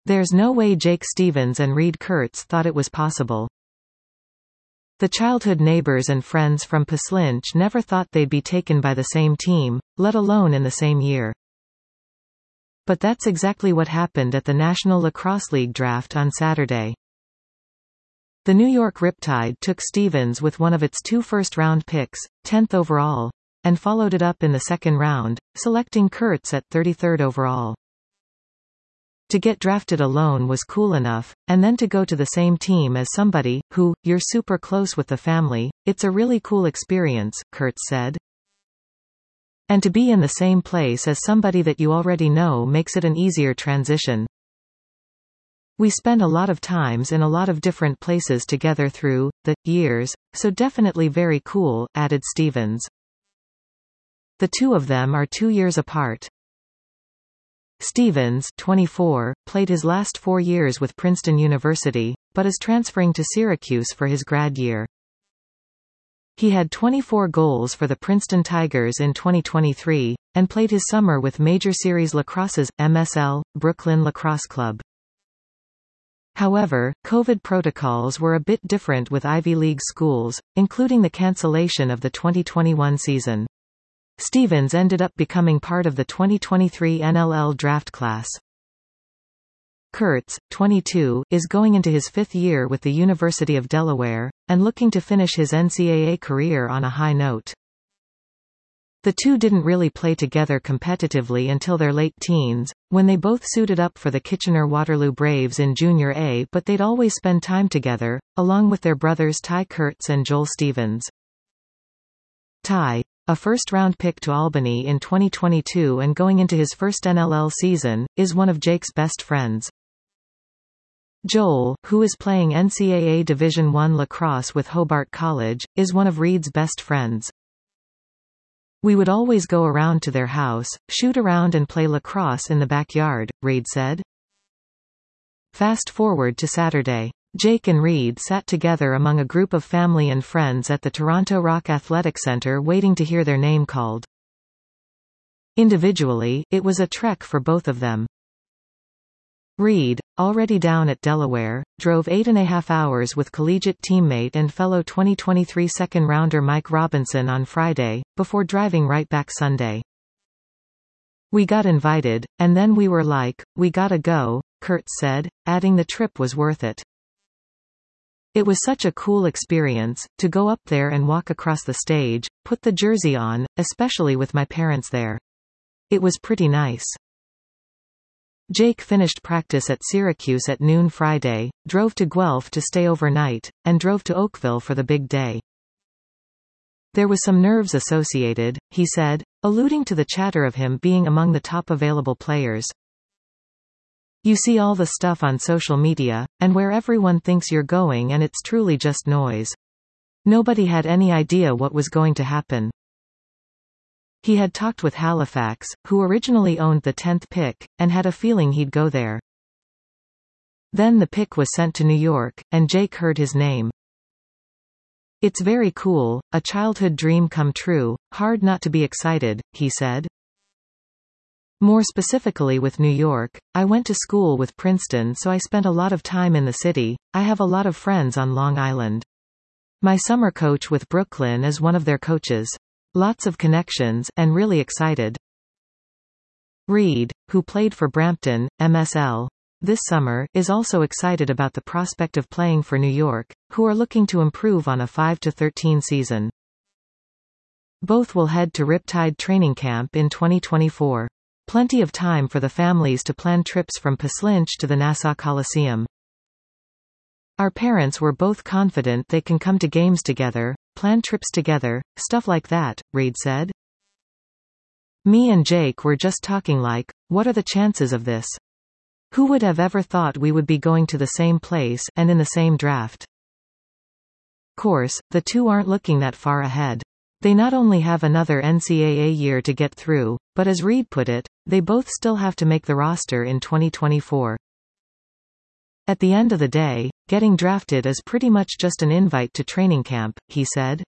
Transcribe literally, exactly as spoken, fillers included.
There's no way Jake Stevens and Reed Kurtz thought it was possible. The childhood neighbors and friends from Paslinch never thought they'd be taken by the same team, let alone in the same year. But that's exactly what happened at the National Lacrosse League draft on Saturday. The New York Riptide took Stevens with one of its two first-round picks, tenth overall, and followed it up in the second round, selecting Kurtz at thirty-third overall. To get drafted alone was cool enough, and then to go to the same team as somebody who, you're super close with the family, it's a really cool experience, Kurtz said. And to be in the same place as somebody that you already know makes it an easier transition. We spent a lot of times in a lot of different places together through the years, so definitely very cool, added Stevens. The two of them are two years apart. Stevens, twenty-four, played his last four years with Princeton University, but is transferring to Syracuse for his grad year. He had twenty-four goals for the Princeton Tigers in twenty twenty-three, and played his summer with Major Series Lacrosse's M S L, Brooklyn Lacrosse Club. However, COVID protocols were a bit different with Ivy League schools, including the cancellation of the twenty twenty-one season. Stevens ended up becoming part of the twenty twenty-three N L L draft class. Kurtz, twenty-two, is going into his fifth year with the University of Delaware, and looking to finish his N C double A career on a high note. The two didn't really play together competitively until their late teens, when they both suited up for the Kitchener-Waterloo Braves in Junior A, but they'd always spend time together, along with their brothers Ty Kurtz and Joel Stevens. Ty, a first-round pick to Albany in twenty twenty-two and going into his first N L L season, is one of Jake's best friends. Joel, who is playing N C double A Division one lacrosse with Hobart College, is one of Reed's best friends. We would always go around to their house, shoot around and play lacrosse in the backyard, Reed said. Fast forward to Saturday. Jake and Reed sat together among a group of family and friends at the Toronto Rock Athletic Centre waiting to hear their name called. Individually, it was a trek for both of them. Reed, already down at Delaware, drove eight and a half hours with collegiate teammate and fellow twenty twenty-three second-rounder Mike Robinson on Friday, before driving right back Sunday. We got invited, and then we were like, we gotta go, Kurtz said, adding the trip was worth it. It was such a cool experience, to go up there and walk across the stage, put the jersey on, especially with my parents there. It was pretty nice. Jake finished practice at Syracuse at noon Friday, drove to Guelph to stay overnight, and drove to Oakville for the big day. There was some nerves associated, he said, alluding to the chatter of him being among the top available players. You see all the stuff on social media, and where everyone thinks you're going and it's truly just noise. Nobody had any idea what was going to happen. He had talked with Halifax, who originally owned the tenth pick, and had a feeling he'd go there. Then the pick was sent to New York, and Jake heard his name. It's very cool, a childhood dream come true, hard not to be excited, he said. More specifically with New York, I went to school with Princeton, so I spent a lot of time in the city. I have a lot of friends on Long Island. My summer coach with Brooklyn is one of their coaches. Lots of connections, and really excited. Reed, who played for Brampton, M S L, this summer, is also excited about the prospect of playing for New York, who are looking to improve on a five to thirteen season. Both will head to Riptide training camp in twenty twenty-four. Plenty of time for the families to plan trips from Paslinch to the Nassau Coliseum. Our parents were both confident they can come to games together, plan trips together, stuff like that, Reed said. Me and Jake were just talking like, what are the chances of this? Who would have ever thought we would be going to the same place, and in the same draft? Course, the two aren't looking that far ahead. They not only have another N C double A year to get through, but as Reed put it, they both still have to make the roster in twenty twenty-four. At the end of the day, getting drafted is pretty much just an invite to training camp, he said.